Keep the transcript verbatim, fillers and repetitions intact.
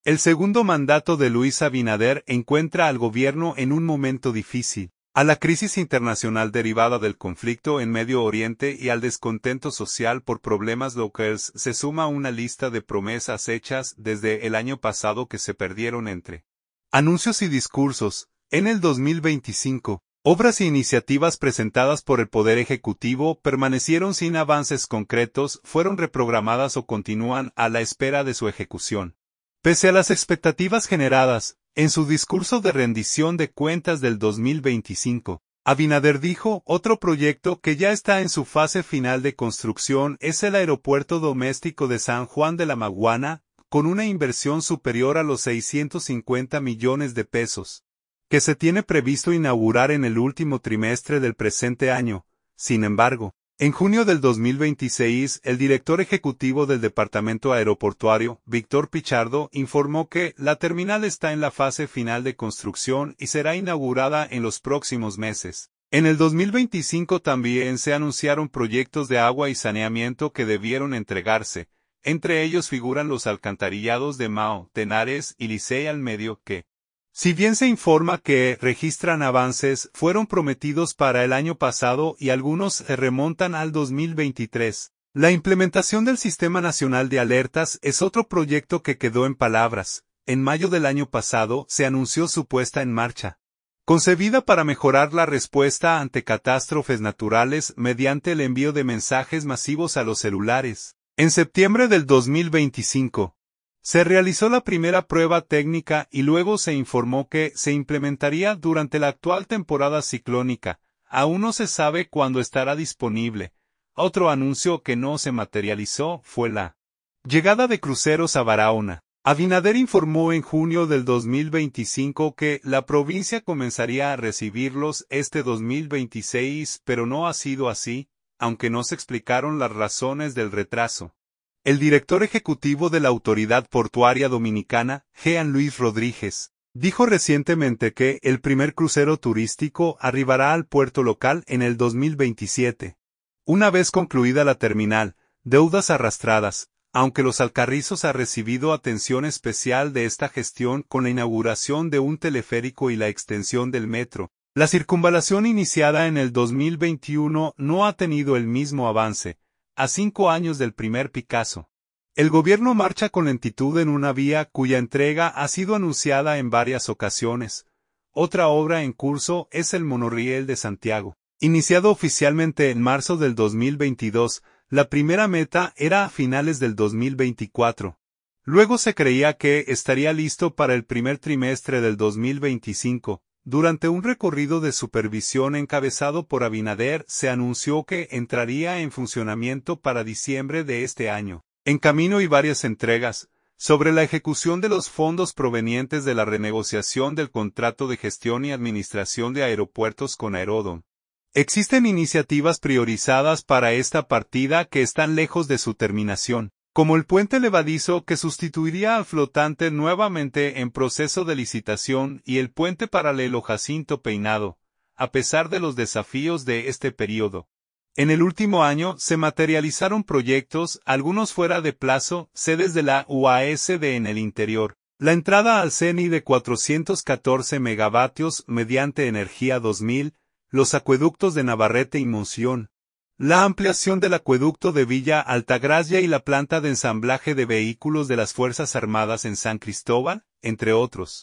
El segundo mandato de Luis Abinader encuentra al gobierno en un momento difícil. A la crisis internacional derivada del conflicto en Medio Oriente y al descontento social por problemas locales se suma una lista de promesas hechas desde el año pasado que se perdieron entre anuncios y discursos. En el dos mil veinticinco, obras e iniciativas presentadas por el Poder Ejecutivo permanecieron sin avances concretos, fueron reprogramadas o continúan a la espera de su ejecución. Pese a las expectativas generadas, en su discurso de rendición de cuentas del dos mil veinticinco, Abinader dijo: otro proyecto que ya está en su fase final de construcción es el aeropuerto doméstico de San Juan de la Maguana, con una inversión superior a los seiscientos cincuenta millones de pesos, que se tiene previsto inaugurar en el último trimestre del presente año. Sin embargo, en junio del dos mil veintiséis, el director ejecutivo del Departamento Aeroportuario, Víctor Pichardo, informó que la terminal está en la fase final de construcción y será inaugurada en los próximos meses. En el dos mil veinticinco también se anunciaron proyectos de agua y saneamiento que debieron entregarse. Entre ellos figuran los alcantarillados de Mao, Tenares y Licey al Medio que, si bien se informa que registran avances, fueron prometidos para el año pasado y algunos se remontan al dos mil veintitrés. La implementación del Sistema Nacional de Alertas es otro proyecto que quedó en palabras. En mayo del año pasado se anunció su puesta en marcha, concebida para mejorar la respuesta ante catástrofes naturales mediante el envío de mensajes masivos a los celulares. En septiembre del dos mil veinticinco, se realizó la primera prueba técnica y luego se informó que se implementaría durante la actual temporada ciclónica. Aún no se sabe cuándo estará disponible. Otro anuncio que no se materializó fue la llegada de cruceros a Barahona. Abinader informó en junio del dos mil veinticinco que la provincia comenzaría a recibirlos este dos mil veintiséis, pero no ha sido así, aunque no se explicaron las razones del retraso. El director ejecutivo de la Autoridad Portuaria Dominicana, Jean Luis Rodríguez, dijo recientemente que el primer crucero turístico arribará al puerto local en el dos mil veintisiete. Una vez concluida la terminal, deudas arrastradas, aunque Los Alcarrizos ha recibido atención especial de esta gestión con la inauguración de un teleférico y la extensión del metro, la circunvalación iniciada en el dos mil veintiuno no ha tenido el mismo avance. A cinco años del primer Picasso, el gobierno marcha con lentitud en una vía cuya entrega ha sido anunciada en varias ocasiones. Otra obra en curso es el monorriel de Santiago. Iniciado oficialmente en marzo del dos mil veintidós, la primera meta era a finales del dos mil veinticuatro. Luego se creía que estaría listo para el primer trimestre del dos mil veinticinco. Durante un recorrido de supervisión encabezado por Abinader, se anunció que entraría en funcionamiento para diciembre de este año. En camino y varias entregas, sobre la ejecución de los fondos provenientes de la renegociación del contrato de gestión y administración de aeropuertos con Aerodom. Existen iniciativas priorizadas para esta partida que están lejos de su terminación, como el puente levadizo que sustituiría al flotante nuevamente en proceso de licitación y el puente paralelo Jacinto Peinado, a pesar de los desafíos de este periodo. En el último año se materializaron proyectos, algunos fuera de plazo, sedes de la U A S D en el interior, la entrada al C E N I de cuatrocientos catorce megavatios mediante energía dos mil, los acueductos de Navarrete y Monción, la ampliación del acueducto de Villa Altagracia y la planta de ensamblaje de vehículos de las Fuerzas Armadas en San Cristóbal, entre otros.